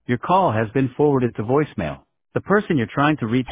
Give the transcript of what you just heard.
Your call has been forwarded to voicemail. The person you're trying to reach